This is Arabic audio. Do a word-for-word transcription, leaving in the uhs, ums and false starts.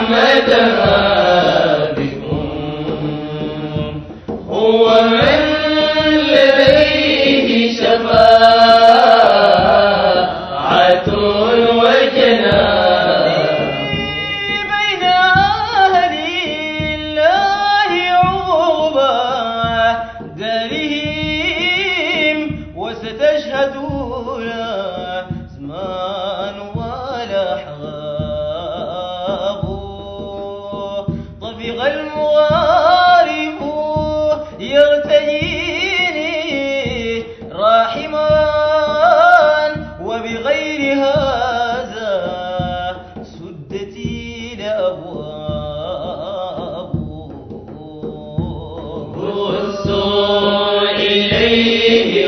مدى بكم هو من لديه شفاعة وجنان بين أهل الله عقبى دارهم وستشهدون زمان والأحباب طفق المغارب يغتديني راحما وبغير هذا سدتي الأبواب بصوا إليه